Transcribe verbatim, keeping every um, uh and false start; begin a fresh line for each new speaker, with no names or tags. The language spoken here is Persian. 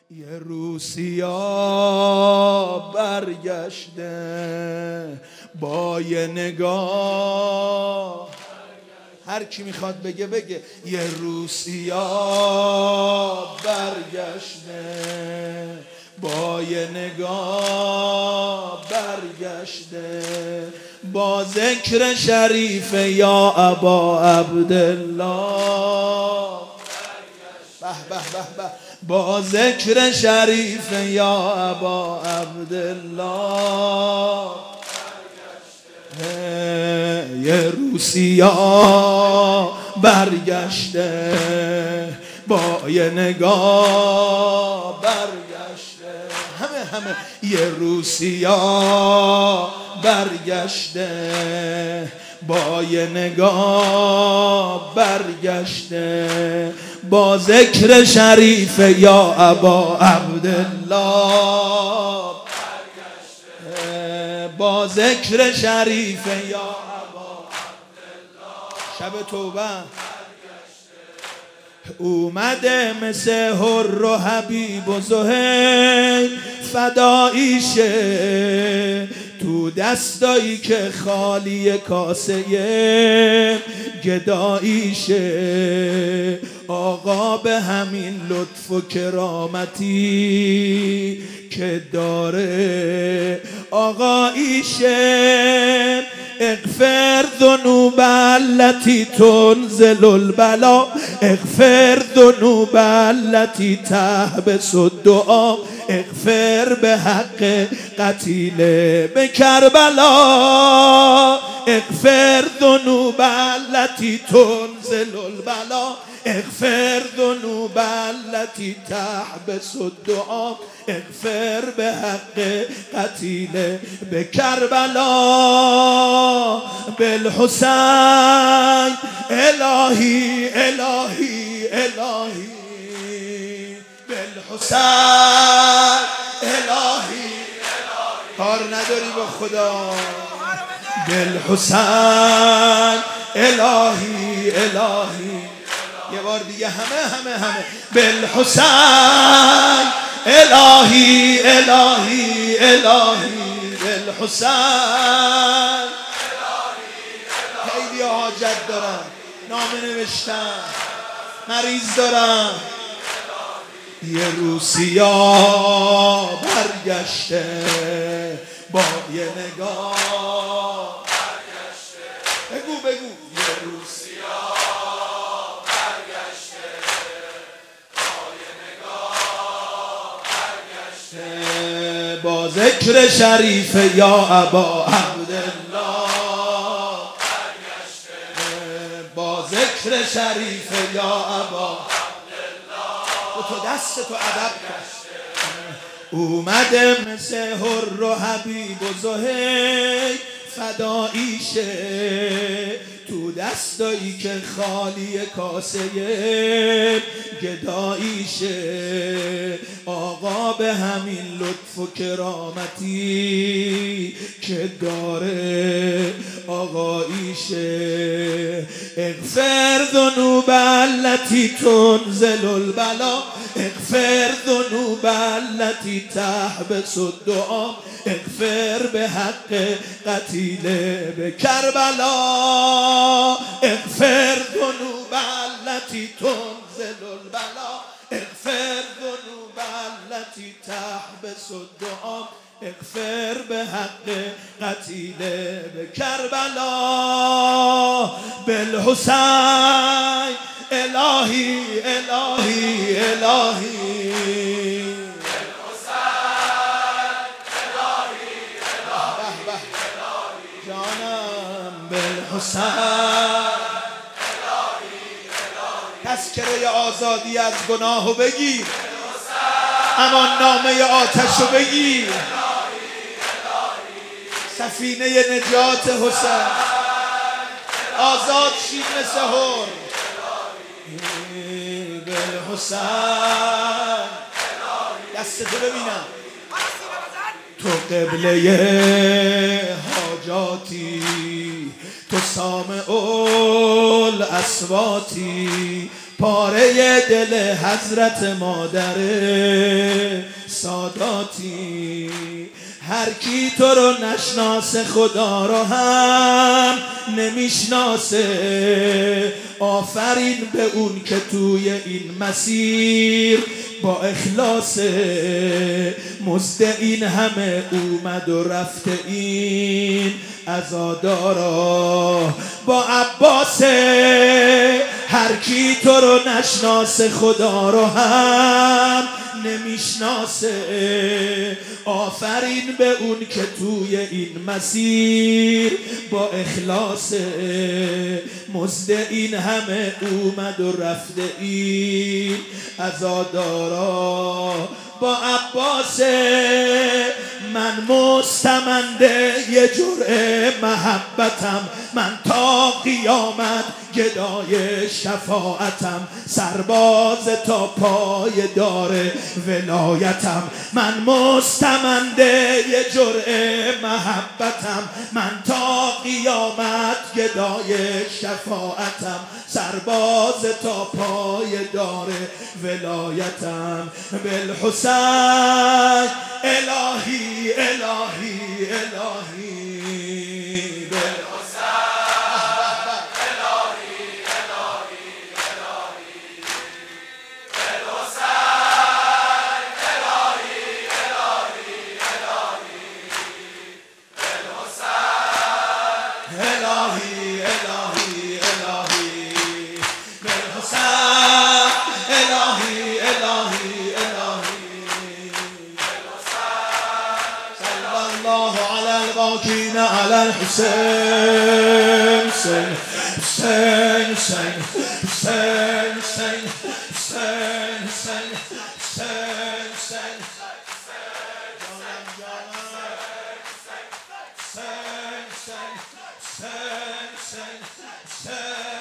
یه روسیا برگشته با یه نگاه، هر کی میخواد بگه بگه. یه روسیا برگشته با یه نگاه برگشته، با ذکر شریف یا ابا عبدالله. به به به به. با ذکر شریف یا ابا عبدالله. یه روسیا برگشته با یه نگاه برگشته، همه همه. یه روسیا برگشته با یه نگاه برگشته، با ذکر شریف یا ابا عبدالله. با ذکر شریف یا ابا عبدالله. شب توبه اومده مثل هر و حبیب و زهیر فداییشه، تو دستایی که خالی کاسه گداییشه. آقا به همین لطف و کرامتی که داره آقاییشه. اغفر ذنوب التي تنزل البلا، اغفر ذنوب التي تحبس الدعا، اغفر به حق قتیل به کربلا، اغفر ذنوب التي تنزل البلا، اغفر ذنوب التي تحبس الدعا، اغفر به حق قتیل به کربلا. بالحسین الهی الهی الهی، بالحسین الهی. کار نداری با خدا. بالحسین الهی الهی. یه بار دیگه همه همه همه. بالحسین الهی الهی الهی، بالحسین. خیلی حاجت دارن، نامه نوشتن، مریض دارن. یه روسیا برگشته با یه نگاه برگشته. بگو بگو. یه روسیا برگشته با یه نگاه برگشته، با ذکر شریف یا ابا عبدالله برگشته، با ذکر شریف یا ابا تو دست تو ادب کش. اومده مثل هر و حبیب و زهیر فداییشه، تو دستایی که خالی کاسه گداییشه. آقا به همین لطف و کرامتی که داره آقاییشه. اغفر ذنوب التي تنزل البلا، اغفر ذنوب التي تحبس الدعا، اغفر به حق قتیل به کربلا، اغفر ذنوب التي تنزل البلا، اغفر ذنوب التي تحبس الدعا، اغفر به حق قتیل به کربلا. بالحسین الهی الهی الهی، بالحسین. تذکره آزادی از گناهو بگیر، امان نامه آتشو بگیر، سفینه نجات حسین. آزاد شید مثل هر. بالحسین. دستتو ببینم. تو قبله حاجاتی، تو سامع الاصواتی، پاره دل حضرت مادره. ذاتی. هر کی تو رو نشناسه خدا رو هم نمیشناسه. آفرین به اون که توی این مسیر با اخلاص مزد این همه اومد و رفته این عزادارا با عباس. هر کی تو رو نشناسه خدا رو هم نمیشناسه. آفرین به اون که توی این مسیر با اخلاص مزد این همه اومد و رفته این عزادارا با عباس. من مستمنده یه جرعه محبتم، من تا قیامت گدای شفاعتم، سرباز تا پای دار ولایتم. من مستمنده یه جرعه محبتم، من تا قیامت گدای شفاعتم، سرباز تا پای دار ولایتم. بالحسین الهی الهی الهی بالحسین الهی الهی الهی بالحسین الهی الهی الهی بالحسین الهی الهی الهی بالحسین الهی الهی الله على الباقين على الحسين حسين حسين حسين حسين حسين حسين حسين حسين حسين حسين